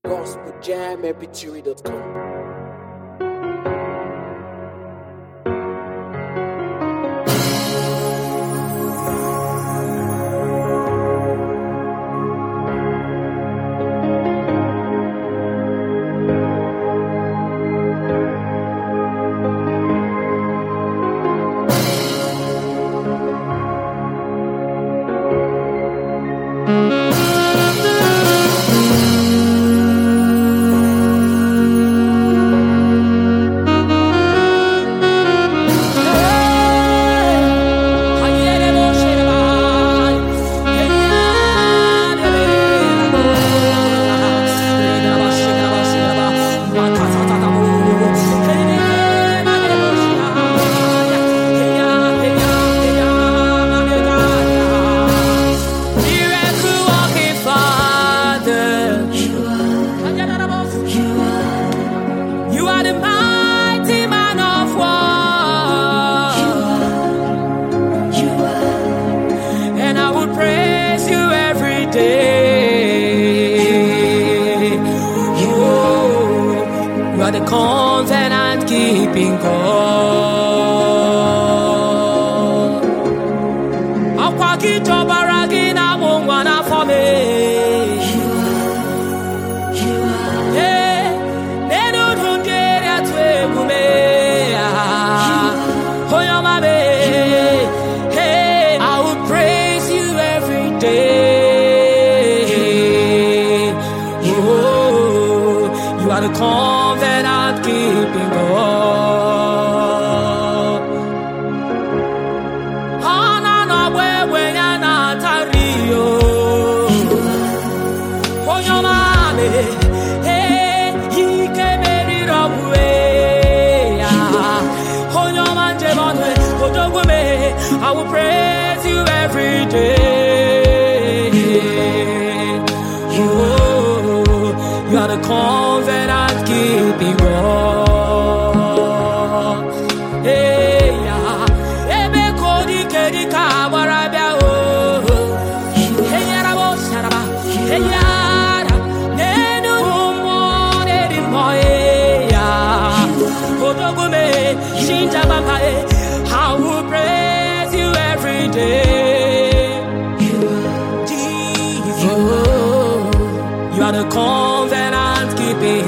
gospeljammpg.com. Covenant keeping God. Akwakito baragina mungwana for me. Hey, nenu dungeria twegume. Hoyomame. Hey, I will praise you every day. Oh, you are the covenant keeping God. Hana no wewe yana tario. Onyomame, hey, ikemeri rowe. Onyomanje monwe, odogweme. I will praise you every day. Oh, you are the covenant keeping God. Hey, yeah. Ebe kodi kedi kabarabia oh. Hey, yarabo sharaba. Hey, yara. Nenu humone di moe ya. Odogume shinja bampae. I will praise you every day. Jesus, you are the covenant keeping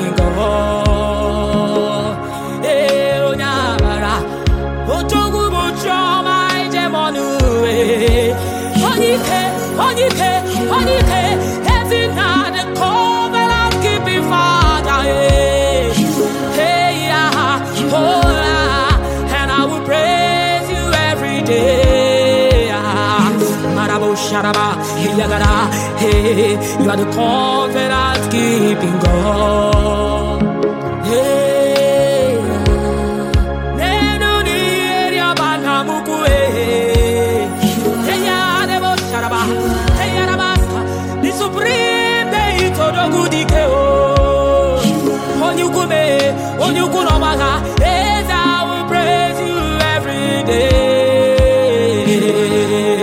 God. Eh, onyabara, otogu muchoma ijemonu. Onike, onike, onike. Heaven had the covenant keeping Father. Hey, yeah, oh, yeah. And I will praise you every day. Marabo sharaba, yagara. Hey, you are the covenant keeping God. Hey, nenu ni eria banamukue. Hey, ya debo sharaba. Hey, ya rabasta. The supreme day itodogu dikeo. Onyukume, onyukunomaga. Hey, I will praise you every day.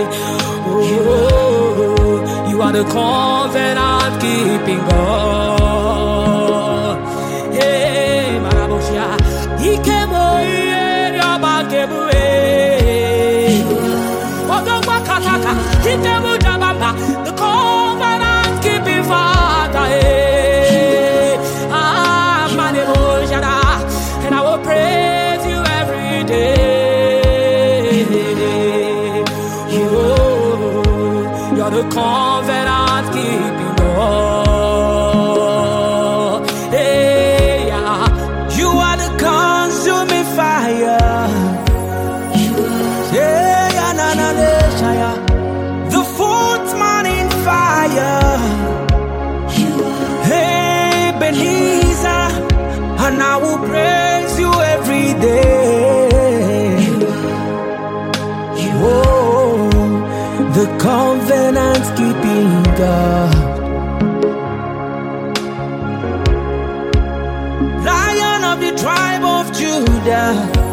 Oh, you are the covenant keeping God. Hey, Maraboshia, Ikemo Yabakebue. Odogwa Kataka, Ikemo Jabamba, the covenant keeping Father. Ah, Maneboshada, and I will praise you every day. You're the covenant keeping God. Hey, yeah. You are the consuming fire. Yeah, yeah, na, na, na, shaya. The fourth morning fire. Hey, Ebenezer, and I will praise you every day. Oh, the covenant keeping God. Lion of the tribe of Judah.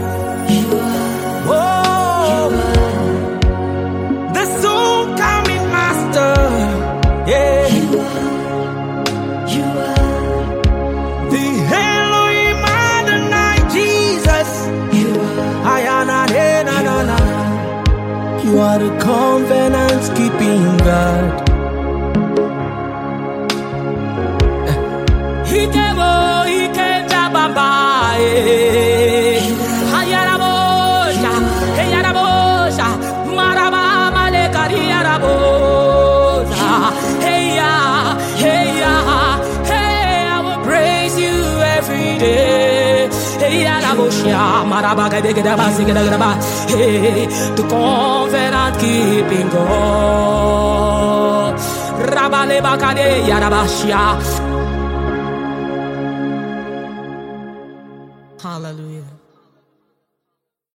Oh, the soon coming master. Yeah. are the covenant keeping God. The covenant keeping God. Rabale bakade yarabashia.